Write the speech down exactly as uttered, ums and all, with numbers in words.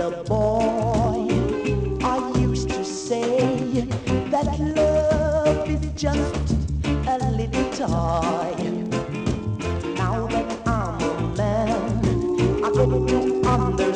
a boy, I used to say that love is just a little toy. Now that I'm a man, I get to understand